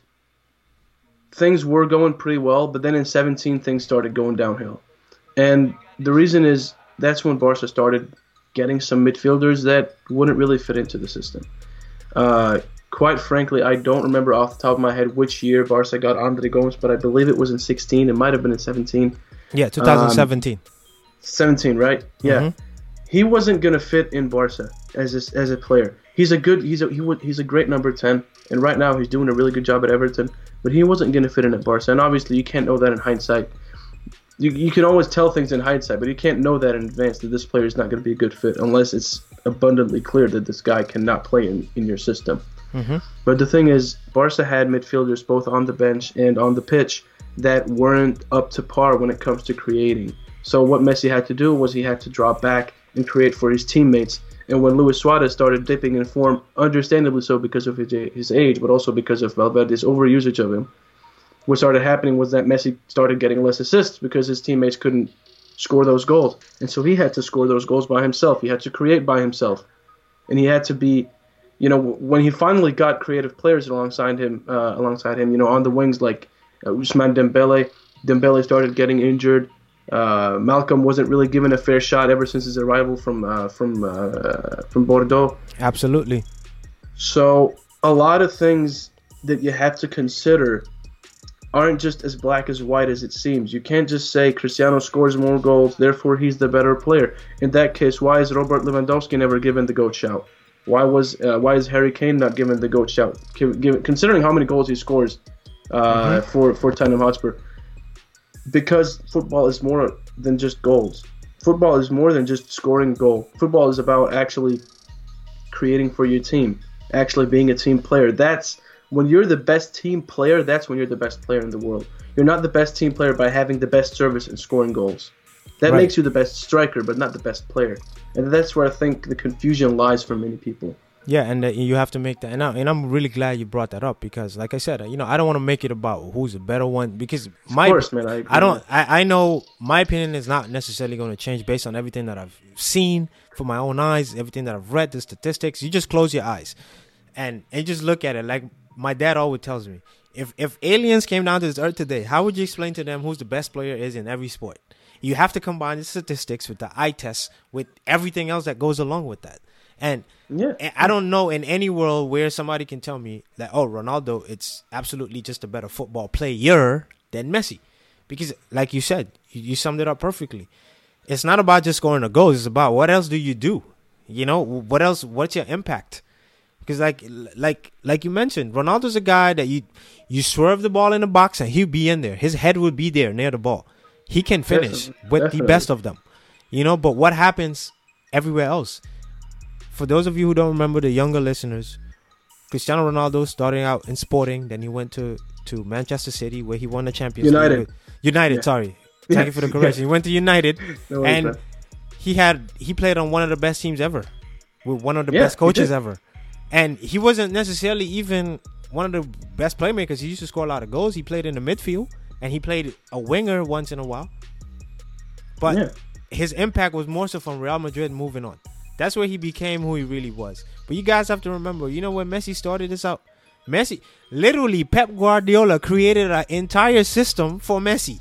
S3: things were going pretty well, but then in seventeen, things started going downhill. And the reason is that's when Barca started getting some midfielders that wouldn't really fit into the system. Uh, quite frankly, I don't remember off the top of my head which year Barca got Andre Gomes, but I believe it was in sixteen. It might have been in seventeen.
S2: Yeah, twenty seventeen. Um,
S3: seventeen, right? Yeah. Mm-hmm. He wasn't going to fit in Barca as a, as a player. He's a good he's a he would, he's a great number ten, and right now he's doing a really good job at Everton, but he wasn't going to fit in at Barca. And obviously you can't know that in hindsight. You you can always tell things in hindsight, but you can't know that in advance that this player is not going to be a good fit unless it's abundantly clear that this guy cannot play in, in your system. Mm-hmm. But the thing is, Barca had midfielders both on the bench and on the pitch that weren't up to par when it comes to creating. So what Messi had to do was he had to drop back and create for his teammates. And when Luis Suarez started dipping in form, understandably so because of his, his age, but also because of Valverde's overusage of him, what started happening was that Messi started getting less assists because his teammates couldn't score those goals. And so he had to score those goals by himself. He had to create by himself. And he had to be, you know, when he finally got creative players alongside him, uh, alongside him, you know, on the wings like uh, Ousmane Dembele, Dembele started getting injured. Uh, Malcolm wasn't really given a fair shot ever since his arrival from uh, from uh, from Bordeaux.
S2: Absolutely.
S3: So a lot of things that you have to consider aren't just as black as white as it seems. You can't just say Cristiano scores more goals, therefore he's the better player. In that case, why is Robert Lewandowski never given the GOAT shout? Why was uh, why is Harry Kane not given the GOAT shout? Considering how many goals he scores uh, mm-hmm. for for Tottenham Hotspur. Because football is more than just goals. Football is more than just scoring goal. Football is about actually creating for your team, actually being a team player. That's when you're the best team player, that's when you're the best player in the world. You're not the best team player by having the best service and scoring goals. That right. makes you the best striker, but not the best player. And that's where I think the confusion lies for many people.
S2: Yeah, and uh, you have to make that. And, I, and I'm really glad you brought that up because, like I said, you know, I don't want to make it about who's a better one because my,
S3: of course, man, I, agree.
S2: I don't. I, I know my opinion is not necessarily going to change based on everything that I've seen for my own eyes, everything that I've read, the statistics. You just close your eyes and and just look at it. Like my dad always tells me, if if aliens came down to this earth today, how would you explain to them who's the best player is in every sport? You have to combine the statistics with the eye test with everything else that goes along with that. And yeah. I don't know in any world where somebody can tell me that, oh, Ronaldo, it's absolutely just a better football player than Messi. Because, like you said, you, you summed it up perfectly. It's not about just scoring a goal. It's about what else do you do? You know, what else? What's your impact? Because like like like you mentioned, Ronaldo's a guy that you you swerve the ball in the box and he'll be in there. His head would be there near the ball. He can finish
S3: Definitely.
S2: with
S3: Definitely.
S2: the best of them. You know, but what happens everywhere else? For those of you who don't remember, the younger listeners, Cristiano Ronaldo starting out in Sporting, then he went to, to Manchester City where he won the Champions
S3: United.
S2: League. United,
S3: Yeah.
S2: sorry.
S3: Yeah.
S2: Thank you for the correction. He went to United
S3: No worries,
S2: and
S3: man.
S2: he had he played on one of the best teams ever with one of the
S3: Yeah,
S2: best
S3: he
S2: coaches
S3: did.
S2: ever. And he wasn't necessarily even one of the best playmakers. He used to score a lot of goals. He played in the midfield and he played a winger once in a while. But
S3: Yeah.
S2: his impact was more so from Real Madrid moving on. That's where he became who he really was. But you guys have to remember, you know when Messi started this out? Messi, literally Pep Guardiola created an entire system for Messi.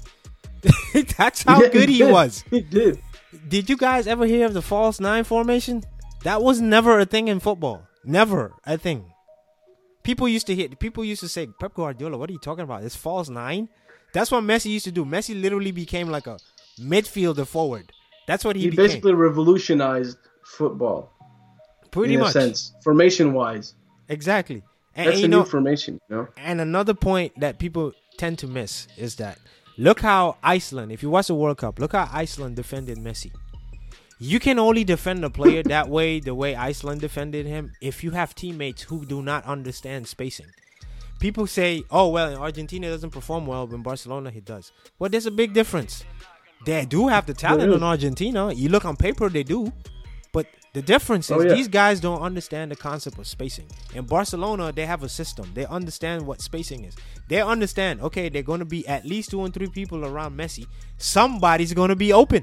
S2: That's how
S3: Yeah,
S2: good he
S3: did.
S2: was.
S3: He did.
S2: Did you guys ever hear of the false nine formation? That was never a thing in football. Never a thing. People used to hear, people used to say, Pep Guardiola, what are you talking about? It's false nine? That's what Messi used to do. Messi literally became like a midfielder forward. That's what he,
S3: He
S2: became.
S3: basically revolutionized football.
S2: Pretty
S3: in
S2: much.
S3: a sense, formation wise.
S2: Exactly. And,
S3: That's
S2: and
S3: a
S2: you
S3: new
S2: know,
S3: formation, you know.
S2: and another point that people tend to miss is that look how Iceland, if you watch the World Cup, look how Iceland defended Messi. You can only defend a player that way, the way Iceland defended him, if you have teammates who do not understand spacing. People say, oh, well, Argentina doesn't perform well, but in Barcelona he does. Well, there's a big difference. They do have the talent in Argentina. You look on paper, they do. But the difference is
S3: Oh, yeah.
S2: these guys don't understand the concept of spacing. In Barcelona, they have a system. They understand what spacing is. They understand, okay, they're going to be at least two and three people around Messi. Somebody's going to be open.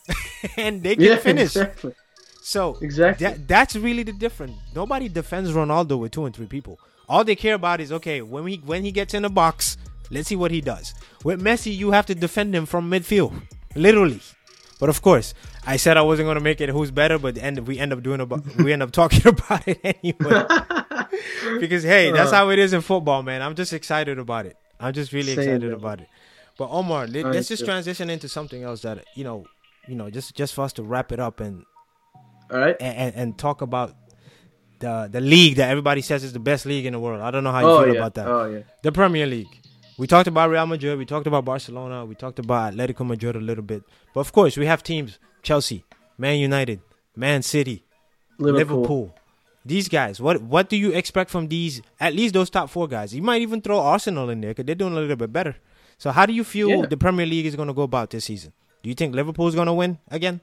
S2: And they can
S3: Yeah,
S2: finish.
S3: exactly.
S2: So
S3: Exactly.
S2: that, that's really the difference. Nobody defends Ronaldo with two and three people. All they care about is, okay, when he when he gets in the box, let's see what he does. With Messi, you have to defend him from midfield, literally. But of course, I said I wasn't going to make it who's better, but end we end up doing about we end up talking about it anyway. Because hey, that's how it is in football, man. I'm just excited about it. I'm just really
S3: Same,
S2: excited
S3: man.
S2: about it. But Omar, let,
S3: I
S2: let's just
S3: too.
S2: transition into something else that you know, you know, just just for us to wrap it up and
S3: All right.
S2: and, and, and talk about the the league that everybody says is the best league in the world. I don't know how you
S3: Oh
S2: feel
S3: yeah.
S2: about that.
S3: Oh yeah.
S2: The Premier League. We talked about Real Madrid. We talked about Barcelona. We talked about Atletico Madrid a little bit. But of course, we have teams: Chelsea, Man United, Man City,
S3: Liverpool.
S2: Liverpool. These guys. What what do you expect from these? At least those top four guys. You might even throw Arsenal in there because they're doing a little bit better. So how do you feel
S3: Yeah.
S2: the Premier League is going to go about this season? Do you think Liverpool is going to win again?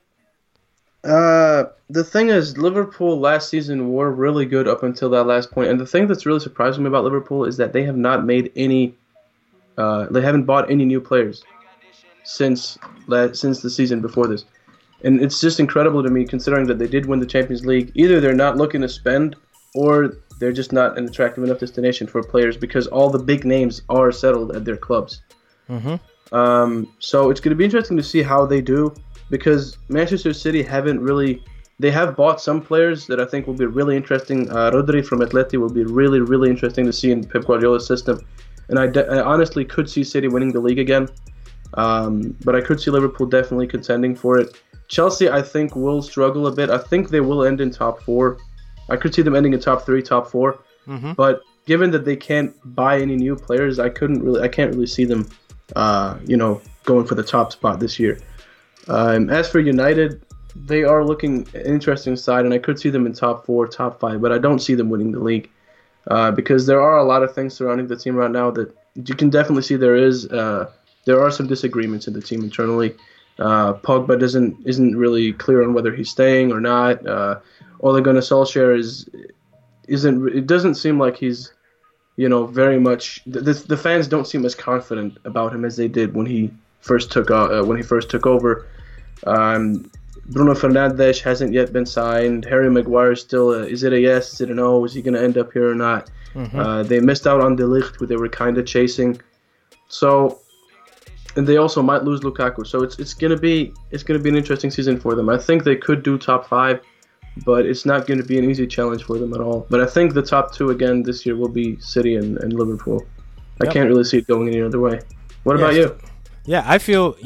S3: Uh, the thing is, Liverpool last season were really good up until that last point, and the thing that's really surprising me about Liverpool is that they have not made any, uh, they haven't bought any new players since la- since the season before this, and it's just incredible to me considering that they did win the Champions League. Either they're not looking to spend, or they're just not an attractive enough destination for players because all the big names are settled at their clubs.
S2: Mm-hmm.
S3: Um, so it's going to be interesting to see how they do because Manchester City haven't really. They have bought some players that I think will be really interesting. Uh, Rodri from Atleti will be really, really interesting to see in Pep Guardiola's system. And I, de- I honestly could see City winning the league again. Um, but I could see Liverpool definitely contending for it. Chelsea, I think, will struggle a bit. I think they will end in top four. I could see them ending in top three, top four.
S2: Mm-hmm.
S3: But given that they can't buy any new players, I couldn't really. I can't really see them. Uh, you know, going for the top spot this year. Um, as for United, they are looking an interesting side, and I could see them in top four, top five, but I don't see them winning the league uh, because there are a lot of things surrounding the team right now that you can definitely see there is. Uh, there are some disagreements in the team internally. Uh, Pogba doesn't isn't really clear on whether he's staying or not. Uh, Ole Gunnar Solskjaer is isn't. It doesn't seem like he's. You know, very much. The, the fans don't seem as confident about him as they did when he first took uh, when he first took over. Um, Bruno Fernandes hasn't yet been signed. Harry Maguire still. Uh, is it a yes? Is it a no? Is he going to end up here or not?
S2: Mm-hmm.
S3: Uh, they missed out on De Ligt, who they were kind of chasing. So, and they also might lose Lukaku. So it's it's going to be it's going to be an interesting season for them. I think they could do top five. But it's not going to be an easy challenge for them at all. But I think the top two again this year will be City and, and Liverpool. I
S2: Yep.
S3: can't really see it going any other way. What about
S2: Yes.
S3: you?
S2: Yeah, I feel, you know,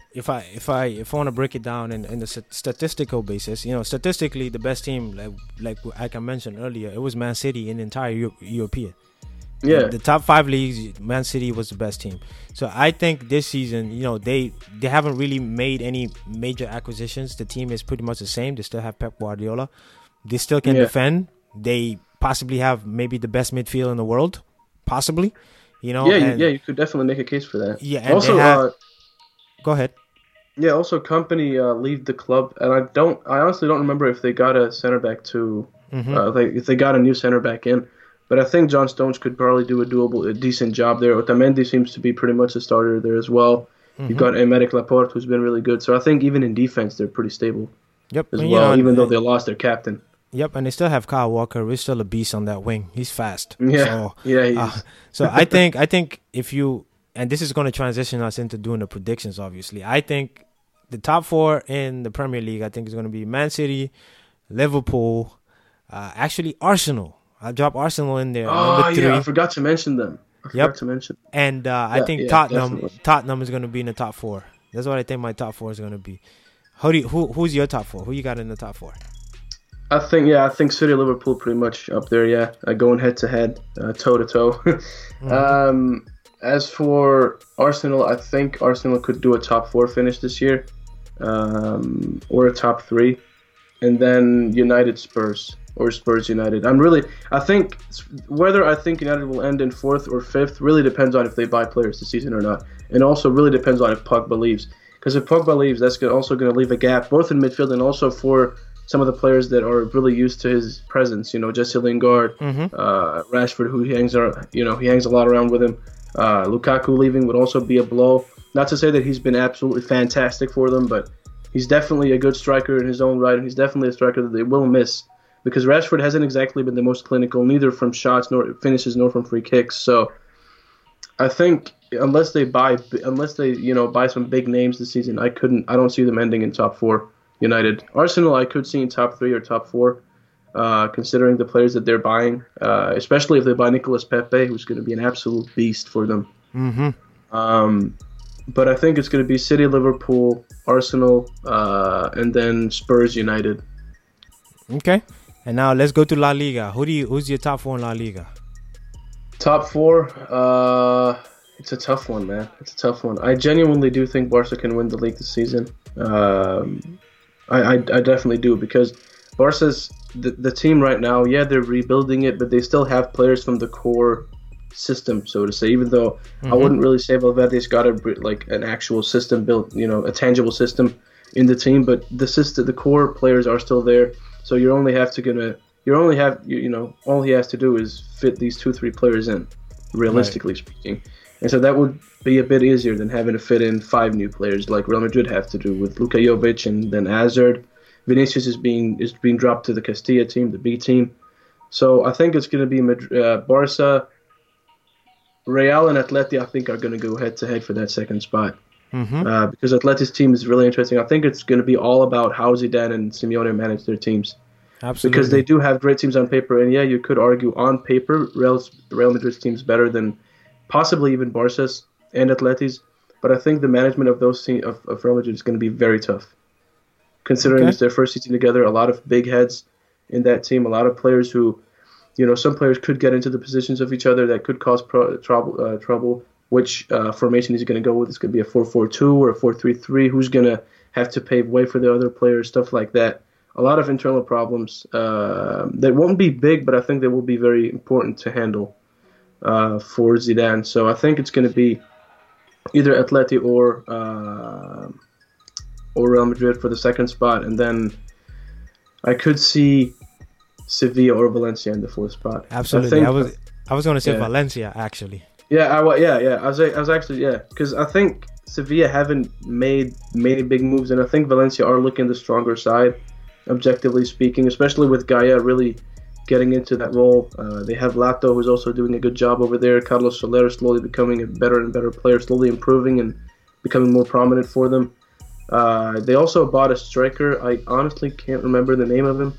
S2: if I if I if I want to break it down in in the st- statistical basis, you know, statistically the best team, like like like I mentioned earlier, it was Man City in the entire Euro- European.
S3: Yeah,
S2: the, the top five leagues, Man City was the best team. So I think this season, you know, they they haven't really made any major acquisitions. The team is pretty much the same. They still have Pep Guardiola. They still can
S3: yeah.
S2: defend. They possibly have maybe the best midfield in the world, possibly. You know,
S3: yeah,
S2: and,
S3: yeah, you could definitely make a case for that.
S2: Yeah, and
S3: also,
S2: they have,
S3: uh,
S2: go ahead.
S3: Yeah, also Company uh, leave the club, and I don't, I honestly don't remember if they got a center back too,
S2: Mm-hmm.
S3: uh, like if they got a new center back in. But I think John Stones could probably do a doable, a decent job there. Otamendi seems to be pretty much a starter there as well.
S2: Mm-hmm.
S3: You've got Emerick Laporte, who's been really good. So I think even in defense, they're pretty stable
S2: Yep,
S3: as
S2: and,
S3: well,
S2: you know,
S3: even
S2: and,
S3: though they lost their captain.
S2: Yep, and they still have Kyle Walker. He's still a beast on that wing. He's fast.
S3: Yeah,
S2: so,
S3: yeah. He
S2: uh,
S3: is.
S2: so I think I think if you, and this is going to transition us into doing the predictions. Obviously, I think the top four in the Premier League, I think is going to be Man City, Liverpool, uh, actually Arsenal. I'll drop Arsenal in there.
S3: Oh
S2: number three.
S3: yeah, I forgot to mention them. I forgot
S2: Yep.
S3: to mention.
S2: And uh, I
S3: Yeah,
S2: think
S3: yeah,
S2: Tottenham
S3: definitely.
S2: Tottenham is going to be in the top four. That's what I think my top four is going to be. How do you, who who's your top four? Who you got in the top four?
S3: I think yeah, I think City, Liverpool, pretty much up there. Yeah, uh, going head to head, toe to toe. Um, as for Arsenal, I think Arsenal could do a top four finish this year, um, or a top three, and then United, Spurs, or Spurs United. I'm really, I think whether I think United will end in fourth or fifth really depends on if they buy players this season or not, and also really depends on if Pogba leaves. Because if Pogba leaves, that's also going to leave a gap both in midfield and also for some of the players that are really used to his presence. You know, Jesse Lingard,
S2: Mm-hmm.
S3: uh, Rashford, who he hangs, ar- you know, he hangs a lot around with him. Uh, Lukaku leaving would also be a blow. Not to say that he's been absolutely fantastic for them, but he's definitely a good striker in his own right, and he's definitely a striker that they will miss because Rashford hasn't exactly been the most clinical, neither from shots nor finishes nor from free kicks. So I think unless they buy, unless they you know buy some big names this season, I couldn't, I don't see them ending in top four. United, Arsenal, I could see in top three or top four, uh, considering the players that they're buying, uh, especially if they buy Nicolas Pepe, who's going to be an absolute beast for them.
S2: Mm-hmm.
S3: Um, but I think it's going to be City, Liverpool, Arsenal, uh, and then Spurs, United.
S2: Okay. And now let's go to La Liga. Who do you? Who's your top four in La Liga?
S3: Top four, uh, it's a tough one, man. It's a tough one. I genuinely do think Barca can win the league this season. Um, I, I, I definitely do because Barca's the, the team right now. Yeah, they're rebuilding it, but they still have players from the core system, so to say. Even though
S2: Mm-hmm.
S3: I wouldn't really say Valverde's got a like an actual system built, you know, a tangible system in the team, but the system, the core players are still there. So you only have to gonna, you only have, you, you know, all he has to do is fit these two, three players in, realistically right. speaking. And so that would be a bit easier than having to fit in five new players like Real Madrid have to do with Luka Jovic and then Hazard. Vinicius is being is being dropped to the Castilla team, the B team. So I think it's going to be Madrid, uh, Barca, Real, and Atleti. I think are going to go head to head for that second spot.
S2: Mm-hmm.
S3: Uh, because Atleti's team is really interesting. I think it's going to be all about how Zidane and Simeone manage their teams.
S2: Absolutely.
S3: Because they do have great teams on paper, and yeah, you could argue on paper Real's, Real Madrid's team's better than possibly even Barca's and Atleti's, but I think the management of those team, of, of Real Madrid is going to be very tough. Considering
S2: Okay.
S3: it's their first season together, a lot of big heads in that team, a lot of players who, you know, some players could get into the positions of each other that could cause pro, trouble. Uh, trouble. Which uh, formation he's going to go with? It's going to be a four four two or a four three three. Who's going to have to pave way for the other players? Stuff like that. A lot of internal problems uh, that won't be big, but I think they will be very important to handle uh, for Zidane. So I think it's going to be either Atleti or uh, or Real Madrid for the second spot, and then I could see Sevilla or Valencia in the fourth spot.
S2: Absolutely.
S3: I, think,
S2: I was I was going to say
S3: yeah.
S2: Valencia actually.
S3: Yeah, I, wa- yeah, yeah. I was, I was actually, yeah, because I think Sevilla haven't made many big moves, and I think Valencia are looking the stronger side, objectively speaking, especially with Gaia really getting into that role. Uh, they have Lato, who's also doing a good job over there. Carlos Soler slowly becoming a better and better player, slowly improving and becoming more prominent for them. Uh, they also bought a striker. I honestly can't remember the name of him.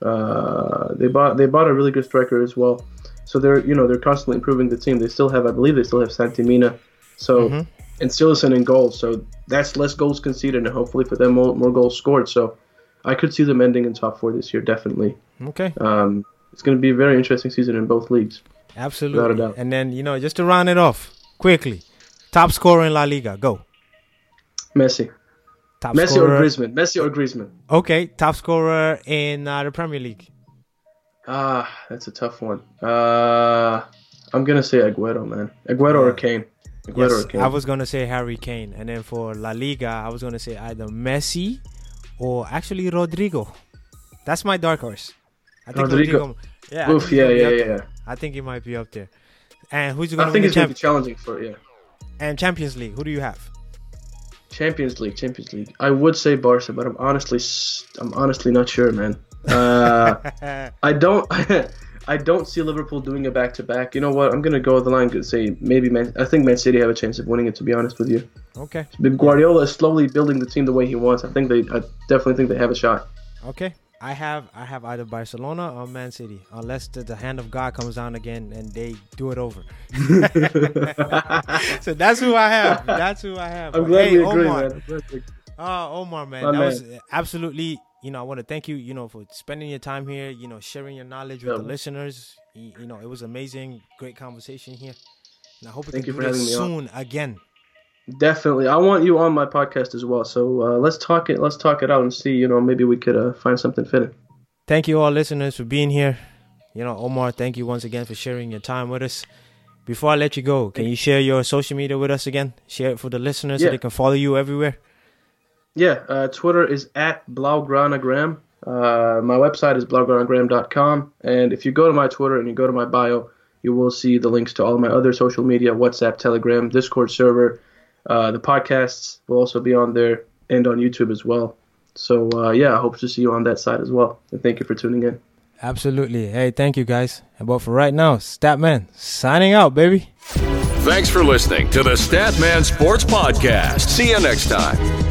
S3: Uh, they bought they bought a really good striker as well. So they're you know they're constantly improving the team. They still have, I believe, they still have Santi Mina. So
S2: Mm-hmm.
S3: and Silasson in goals. So that's less goals conceded, and hopefully for them more, more goals scored. So I could see them ending in top four this year, definitely.
S2: Okay.
S3: Um, it's going to be a very interesting season in both leagues.
S2: Absolutely.
S3: Without a doubt.
S2: And then, you know, just to round it off quickly, top scorer in La Liga, go.
S3: Messi.
S2: Top
S3: Messi
S2: scorer.
S3: or Griezmann. Messi or Griezmann.
S2: Okay, top scorer in uh, the Premier League.
S3: Ah, that's a tough one. Uh, I'm going to say Aguero, man. Aguero
S2: Yeah.
S3: or Kane. Aguero
S2: Yes,
S3: or Kane.
S2: I was going to say Harry Kane. And then for La Liga, I was going to say either Messi or actually Rodrigo. That's my dark horse. I think
S3: Rodrigo.
S2: Rodrigo. Yeah, I
S3: Oof,
S2: think he's
S3: yeah,
S2: gonna be
S3: yeah,
S2: up
S3: yeah,
S2: there.
S3: yeah.
S2: I think he might be up there. And who's going
S3: I
S2: to win
S3: think
S2: the
S3: it's going to be
S2: champ-
S3: challenging for it, yeah.
S2: and Champions League? Who do you have?
S3: Champions League, Champions League. I would say Barca, but I'm honestly, I'm honestly not sure, man. Uh, I don't, I don't see Liverpool doing a back to back. You know what? I'm gonna go with the line and say maybe Man. I think Man City have a chance of winning it. To be honest with you,
S2: Okay.
S3: but Guardiola is slowly building the team the way he wants. I think they, I definitely think they have a shot.
S2: Okay. I have I have either Barcelona or Man City, unless the, the hand of God comes down again and they do it over. So that's who I have. That's who I have.
S3: I'm
S2: But
S3: glad
S2: hey,
S3: we agree,
S2: Omar.
S3: man. I'm glad we-
S2: Oh, Omar, man,
S3: My
S2: that
S3: man.
S2: was absolutely. You know, I want to thank you. You know, for spending your time here. You know, sharing your knowledge with
S3: Yeah.
S2: the listeners. You, you know, it was amazing, great conversation here. And I hope we
S3: Thank
S2: can
S3: you
S2: do
S3: for
S2: this
S3: having me on.
S2: soon again.
S3: Definitely, I want you on my podcast as well. So uh, let's talk it. Let's talk it out and see. You know, maybe we could uh, find something fitting.
S2: Thank you all listeners for being here. You know, Omar, thank you once again for sharing your time with us. Before I let you go, can you share your social media with us again? Share it for the listeners so
S3: Yeah.
S2: they can follow you everywhere.
S3: Yeah, uh, Twitter is at Blaugranagram. Uh, my website is blaugranagram dot com. And if you go to my Twitter and you go to my bio, you will see the links to all my other social media, WhatsApp, Telegram, Discord server. Uh, the podcasts will also be on there and on YouTube as well. So, uh, yeah, I hope to see you on that side as well. And thank you for tuning in.
S2: Absolutely. Hey, thank you guys. But for right now, Statman signing out, baby.
S1: Thanks for listening to the Statman Sports Podcast. See you next time.